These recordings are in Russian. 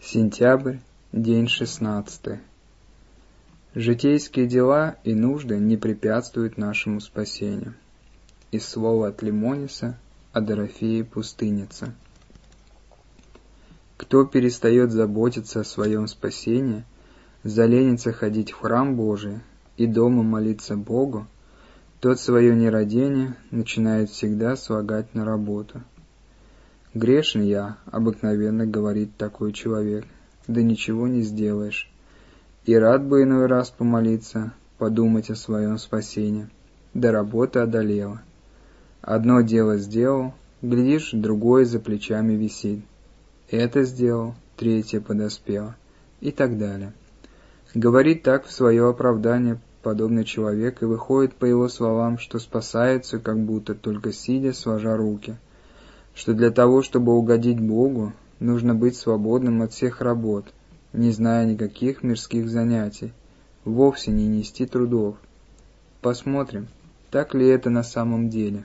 Сентябрь, день 16. Житейские дела и нужды не препятствуют нашему спасению. Из слова от Лимониса о Дорофее Пустыннице. Кто перестает заботиться о своем спасении, заленится ходить в храм Божий и дома молиться Богу, тот свое нерадение начинает всегда слагать на работу. «Грешен я», — обыкновенно говорит такой человек, да ничего не сделаешь. И рад бы иной раз помолиться, подумать о своем спасении, да работа одолела. Одно дело сделал, глядишь, другое за плечами висит. Это сделал, третье подоспело, и так далее. Говорит так в свое оправдание подобный человек и выходит по его словам, что спасается, как будто только сидя, сложа руки, что для того, чтобы угодить Богу, нужно быть свободным от всех работ, не зная никаких мирских занятий, вовсе не нести трудов. Посмотрим, так ли это на самом деле.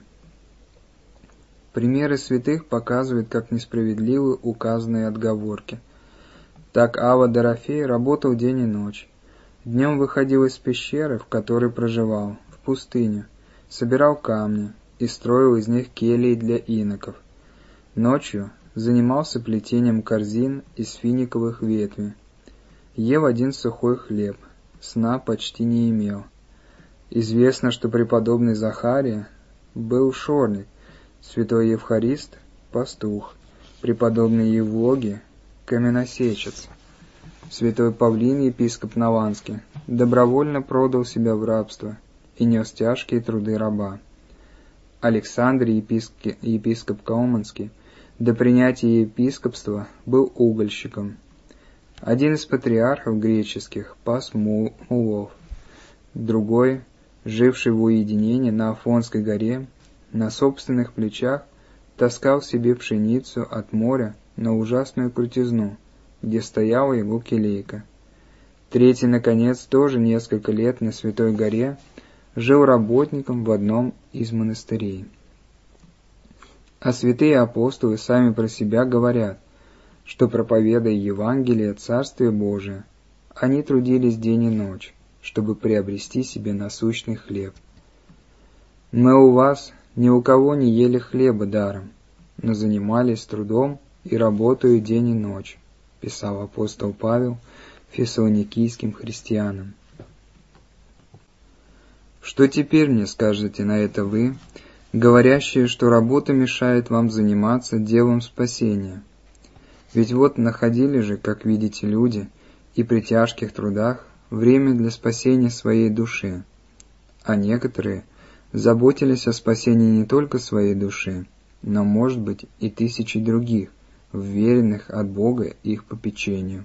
Примеры святых показывают, как несправедливы указанные отговорки. Так Ава Дорофей работал день и ночь. Днем выходил из пещеры, в которой проживал, в пустыню, собирал камни и строил из них кельи для иноков. Ночью занимался плетением корзин из финиковых ветвей. Ел один сухой хлеб, сна почти не имел. Известно, что преподобный Захария был шорник, святой Евхарист – пастух, преподобный Евлогий – каменосечец, святой Павлин, епископ Наванский, добровольно продал себя в рабство и нес тяжкие труды раба. Александр, епископ Кауманский, до принятия епископства был угольщиком. Один из патриархов греческих пас мулов, другой, живший в уединении на Афонской горе, на собственных плечах таскал себе пшеницу от моря на ужасную крутизну, где стояла его келейка. Третий, наконец, тоже несколько лет на Святой горе жил работником в одном из монастырей. А святые апостолы сами про себя говорят, что, проповедуя Евангелие Царствия Божия, они трудились день и ночь, чтобы приобрести себе насущный хлеб. «Мы у вас ни у кого не ели хлеба даром, но занимались трудом и работою день и ночь», писал апостол Павел фессалоникийским христианам. Что теперь мне скажете на это вы, говорящие, что работа мешает вам заниматься делом спасения? Ведь вот находили же, как видите, люди и при тяжких трудах время для спасения своей души, а некоторые заботились о спасении не только своей души, но, может быть, и тысячи других, вверенных от Бога их попечению.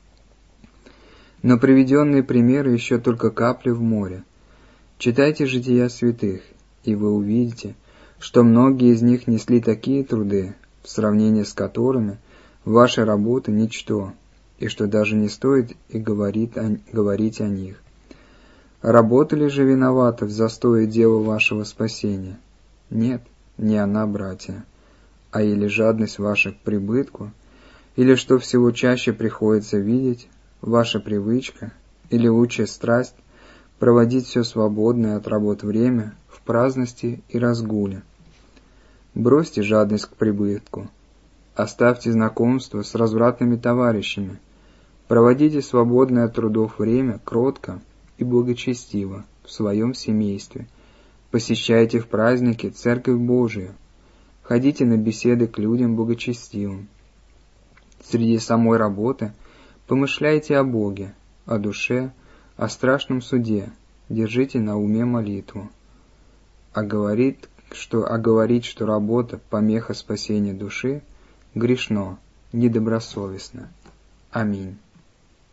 Но приведенные примеры еще только капли в море. Читайте жития святых, и вы увидите, что многие из них несли такие труды, в сравнении с которыми ваша работа – ничто, и что даже не стоит и говорить о них. Работа ли же виновата в застое дела вашего спасения? Нет, не она, братья. А или жадность ваша к прибытку, или, что всего чаще приходится видеть, ваша привычка, или лучшая страсть проводить все свободное от работ время в праздности и разгуле. Бросьте жадность к прибытку, оставьте знакомство с развратными товарищами, проводите свободное от трудов время кротко и благочестиво в своем семействе, посещайте в праздники Церковь Божию, ходите на беседы к людям благочестивым. Среди самой работы помышляйте о Боге, о душе, о страшном суде, держите на уме молитву. А говорить, что работа – помеха спасения души, грешно, недобросовестно. Аминь.